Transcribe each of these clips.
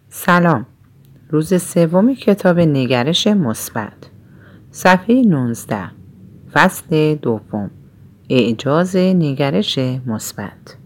سلام. روز سوم کتاب نگرش مثبت، صفحه 19، فصل دوم، اعجاز نگرش مثبت.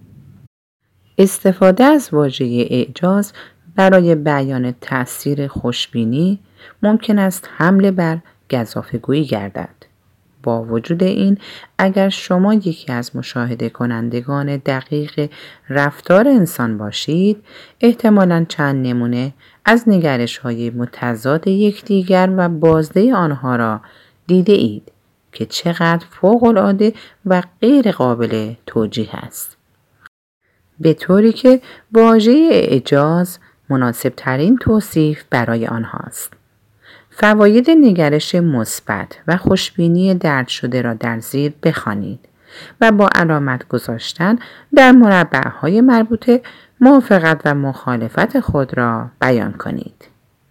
استفاده از واژه اعجاز برای بیان تأثیر خوشبینی ممکن است حمله بر گزافه‌گویی گردد. با وجود این، اگر شما یکی از مشاهده کنندگان دقیق رفتار انسان باشید، احتمالاً چند نمونه از نگرش‌های متضاد یکدیگر و بازده آنها را دیده اید که چقدر فوق‌العاده و غیر قابل توجیه است. به طوری که واژه اعجاز مناسب ترین توصیف برای آنهاست. فواید نگرش مثبت و خوشبینی درج شده را در زیر بخوانید و با علامت گذاشتن در مربع‌های مربوطه موافقت و مخالفت خود را بیان کنید.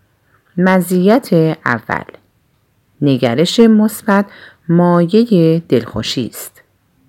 مزیت اول: نگرش مثبت مایه دلخوشی است.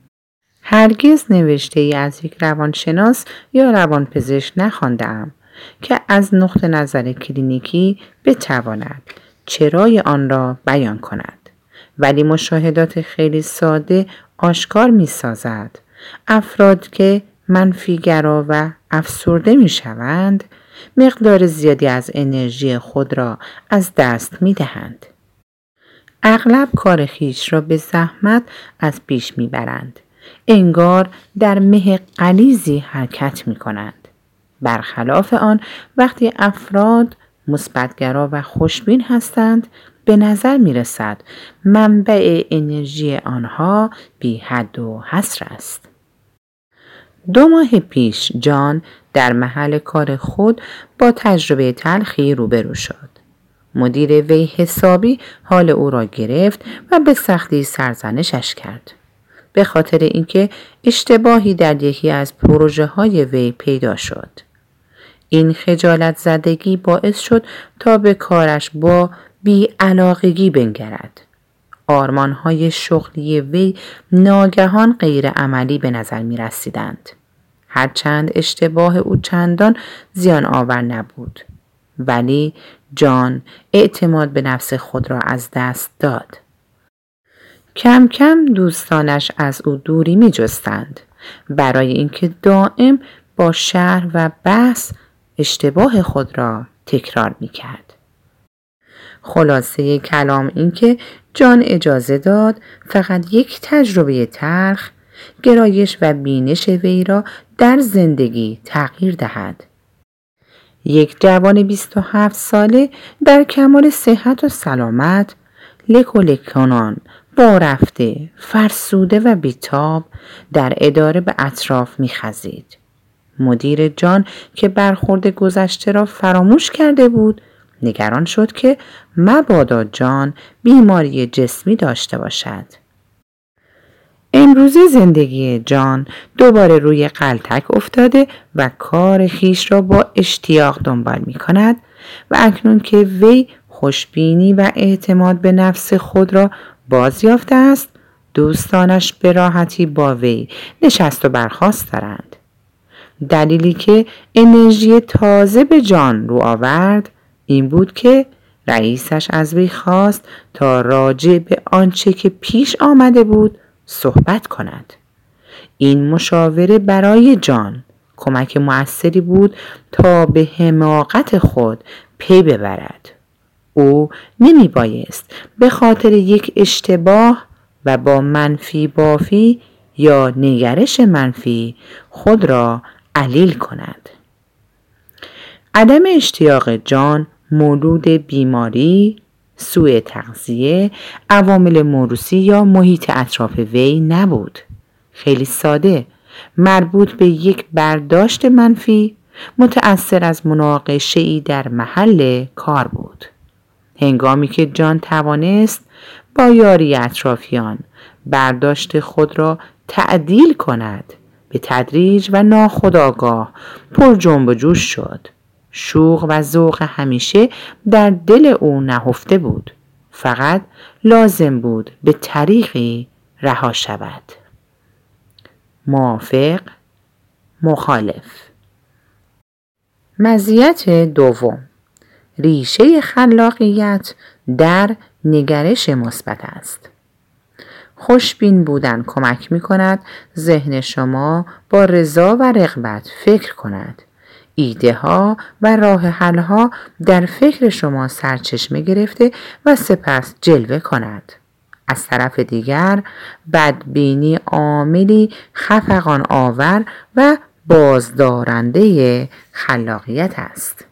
هرگز نوشته‌ای از یک روانشناس یا روانپزشک نخوانده‌ام که از نقطه نظر کلینیکی بتواند چرای آن را بیان کند، ولی مشاهدات خیلی ساده آشکار می سازد افراد که منفی‌گرا و افسرده می شوند مقدار زیادی از انرژی خود را از دست می دهند. اغلب کار خویش را به زحمت از پیش می برند. انگار در مه غلیظی حرکت می کنند. برخلاف آن، وقتی افراد مثبت‌گرا و خوشبین هستند، به نظر می رسد منبع انرژی آنها بی حد و حصر است. 2 ماه پیش جان در محل کار خود با تجربه تلخی روبرو شد. مدیر وی حسابی حال او را گرفت و به سختی سرزنشش کرد. به خاطر اینکه اشتباهی در یکی از پروژه‌های وی پیدا شد. این خجالت زدگی باعث شد تا به کارش با بی‌علاقگی بنگرد. آرمان‌های شغلی وی ناگهان غیر عملی به نظر می رسیدند. هرچند اشتباه او چندان زیان آور نبود، ولی جان اعتماد به نفس خود را از دست داد. کم کم دوستانش از او دوری می جستند برای اینکه دائم با شرح و بحث اشتباه خود را تکرار می کرد. خلاصه کلام این که جان اجازه داد فقط یک تجربه تلخ گرایش و بینش وی را در زندگی تغییر دهد. یک جوان 27 ساله در کمال صحت و سلامت، لک و لک کنان، وارفته، فرسوده و بیتاب در اداره به اطراف می‌خزید. مدیر جان که برخورد گذشته را فراموش کرده بود، نگران شد که مبادا جان بیماری جسمی داشته باشد. امروزه زندگی جان دوباره روی غلطک افتاده و کار خویش را با اشتیاق دنبال می کند و اکنون که وی خوشبینی و اعتماد به نفس خود را باز یافته است، دوستانش به راحتی با وی نشست و برخاست دارند. دلیلی که انرژی تازه به جان رو آورد این بود که رئیسش از وی خواست تا راجع به آنچه که پیش آمده بود صحبت کند. این مشاوره برای جان کمک مؤثری بود تا به حماقت خود پی ببرد. او نمی بایست به خاطر یک اشتباه و با منفی بافی یا نگرش منفی خود را علیل کند. عدم اشتیاق جان مولود بیماری، سوء تغذیه، عوامل موروثی یا محیط اطراف وی نبود. خیلی ساده، مربوط به یک برداشت منفی متأثر از مناقشه‌ای در محل کار بود. هنگامی که جان توانست با یاری اطرافیان برداشت خود را تعدیل کند، به تدریج و ناخودآگاه پر جنب و جوش شد. شوق و ذوق همیشه در دل او نهفته بود. فقط لازم بود به طریقی رها شود. موافق، مخالف. مزیت دوم، ریشه خلاقیت در نگرش مثبت است. خوشبین بودن کمک می کند ذهن شما با رضا و رغبت فکر کند. ایده ها و راه حل ها در فکر شما سرچشمه گرفته و سپس جلوه کند. از طرف دیگر بدبینی عاملی خفقان آور و بازدارنده خلاقیت است.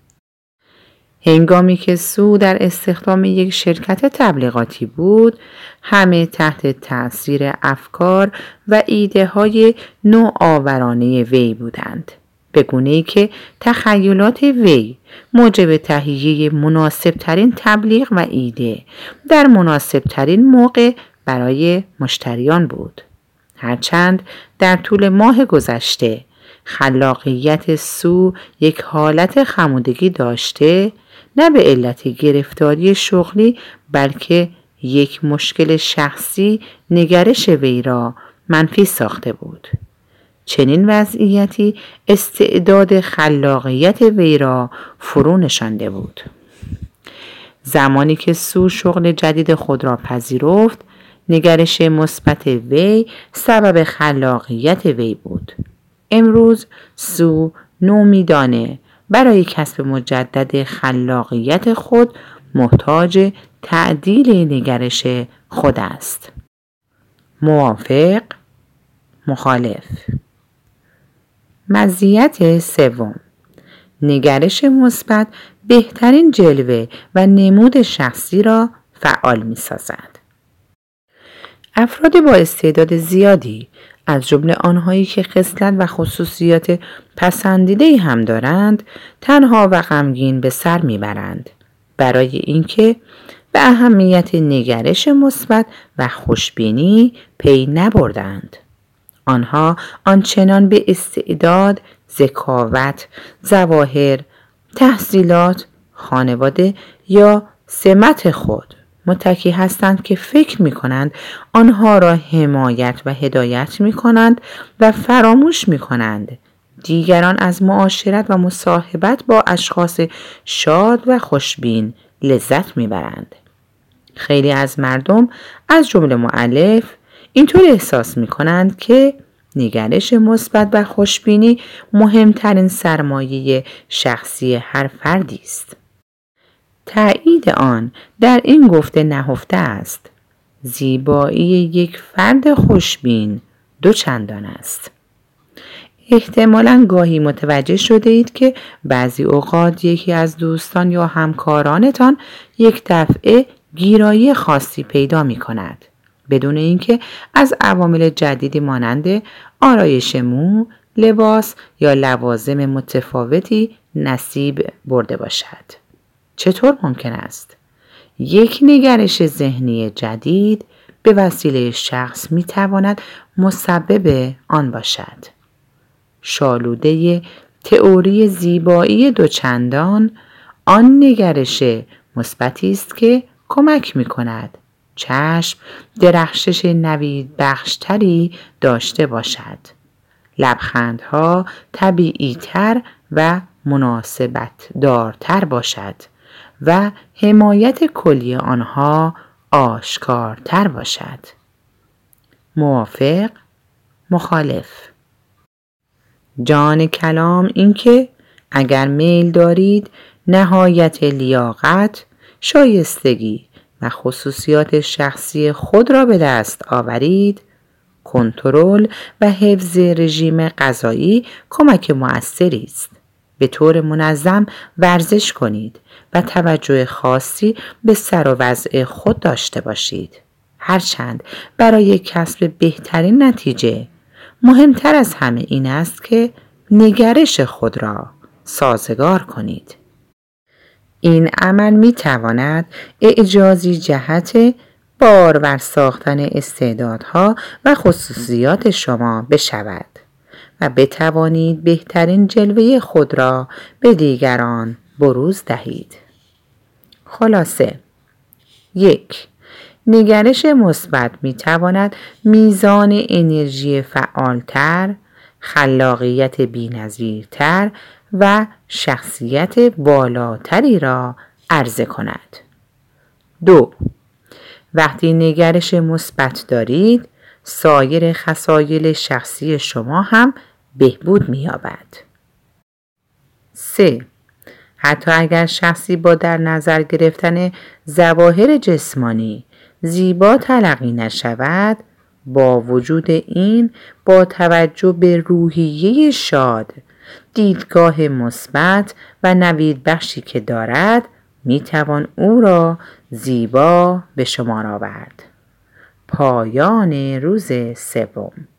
هنگامی که سو در استخدام یک شرکت تبلیغاتی بود، همه تحت تأثیر افکار و ایده های نوآورانه وی بودند. به گونه‌ای که تخیلات وی موجب تهیه مناسب ترین تبلیغ و ایده در مناسب ترین موقع برای مشتریان بود. هرچند در طول ماه گذشته خلاقیت سو یک حالت خمودگی داشته، نه به علت گرفتاری شغلی بلکه یک مشکل شخصی نگرش وی را منفی ساخته بود. چنین وضعیتی استعداد خلاقیت وی را فرو نشانده بود. زمانی که سو شغل جدید خود را پذیرفت، نگرش مثبت وی سبب خلاقیت وی بود. امروز سو نومیدانه برای کسب مجدد خلاقیت خود محتاج تعدیل نگرش خود است. موافق، مخالف. مزیت سوم، نگرش مثبت بهترین جلوه و نمود شخصی را فعال می سازد. افراد با استعداد زیادی از جمله آنهایی که خصلت و خصوصیات پسندیده‌ای هم دارند، تنها و غمگین به سر میبرند برای اینکه به اهمیت نگرش مثبت و خوشبینی پی نبردند. آنها آنچنان به استعداد، ذکاوت، ظواهر، تحصیلات، خانواده یا سمت خود متکی هستند که فکر می کنند آنها را حمایت و هدایت می کنند و فراموش می کنند دیگران از معاشرت و مصاحبت با اشخاص شاد و خوشبین لذت می برند. خیلی از مردم از جمله مؤلف اینطور احساس می کنند که نگرش مثبت و خوشبینی مهمترین سرمایه شخصی هر فردی است. تأیید آن در این گفته نهفته است: زیبایی یک فرد خوشبین دو چندان است. احتمالاً گاهی متوجه شده اید که بعضی اوقات یکی از دوستان یا همکارانتان یک دفعه گیرایی خاصی پیدا می کند بدون اینکه از عوامل جدیدی مانند آرایش مو، لباس یا لوازم متفاوتی نصیب برده باشد. چطور ممکن است؟ یک نگرش ذهنی جدید به وسیله شخص می تواند مسبب آن باشد. شالوده تئوری زیبایی دوچندان آن نگرش مثبتی است که کمک می کند چشم درخشش نوید بخشتری داشته باشد. لبخندها طبیعی تر و مناسبت دارتر باشد و حمایت کلی آنها آشکارتر باشد. موافق، مخالف. جان کلام این که اگر میل دارید نهایت لیاقت، شایستگی و خصوصیات شخصی خود را به دست آورید، کنترل و حفظ رژیم غذایی کمک مؤثری است. به طور منظم ورزش کنید و توجه خاصی به سر و وضع خود داشته باشید. هرچند برای کسب بهترین نتیجه مهمتر از همه این است که نگرش خود را سازگار کنید. این عمل می تواند اعجازی جهت بارور ساختن استعدادها و خصوصیات شما بشود و بتوانید بهترین جلوه خود را به دیگران بروز دهید. خلاصه: 1. نگرش مثبت می تواند میزان انرژی فعالتر، خلاقیت بی‌نظیرتر و شخصیت بالاتری را عرضه کند. 2. وقتی نگرش مثبت دارید، سایر خصایل شخصی شما هم بهبود می‌یابد. 3. حتی اگر شخصی با در نظر گرفتن ظواهر جسمانی زیبا تلقی نشود، با وجود این با توجه به روحیه شاد، دیدگاه مثبت و نویدبخشی که دارد، میتوان او را زیبا به شمار آورد. پایان روز سوم.